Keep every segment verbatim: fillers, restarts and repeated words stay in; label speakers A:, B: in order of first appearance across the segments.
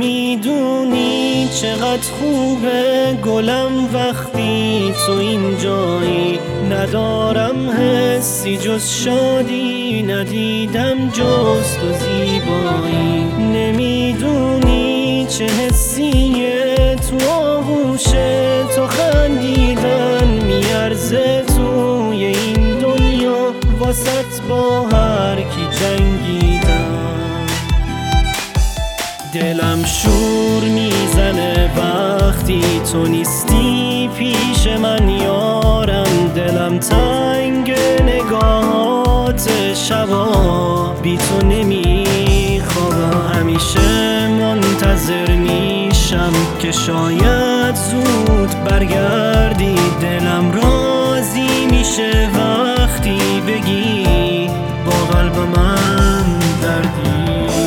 A: نمیدونی چقدر خوبه گلم وقتی تو اینجایی. ندارم حسی جز شادی، ندیدم جز تو زیبایی. نمیدونی چه حسیه تو آغوش تو خندیدن، میارزه توی این دنیا واسط با هر کی جنگیدم. دلم شور میزنه وقتی تو نیستی پیش من یارم. دلم تنگ نگاهات شبا بی تو نمیخوابم. همیشه منتظر میشم که شاید زود برگردی. دلم راضی میشه وقتی بگی با قلب من دردی.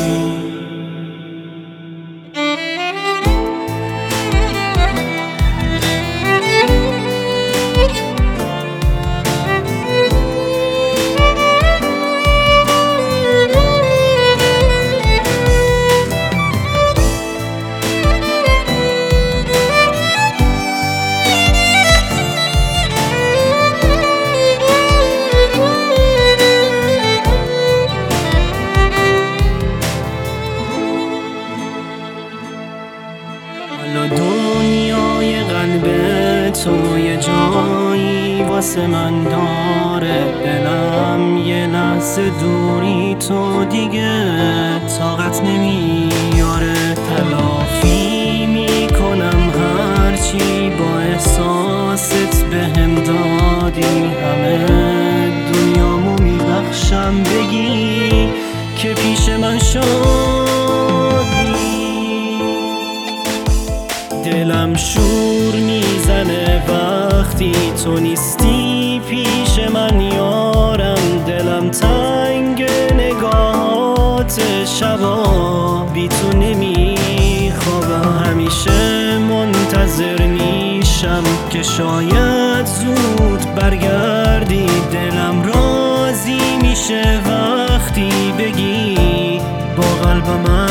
A: حالا دنیای قلب تو یه جایی واسه من داره. دلم یه لحظه دوری تو دیگه طاقت نمیاره. تلافی میکنم هرچی با احساست بهم دادی. همه دنیامو میبخشم بگی که پیش من شدی. دلم شور میزنه وقتی تو نیستی پیش من یارم. دلم تنگ نگاهات شبا بی تو نمیخوابم. همیشه منتظر میشم که شاید زود برگردی. دلم راضی میشه وقتی بگی با قلب من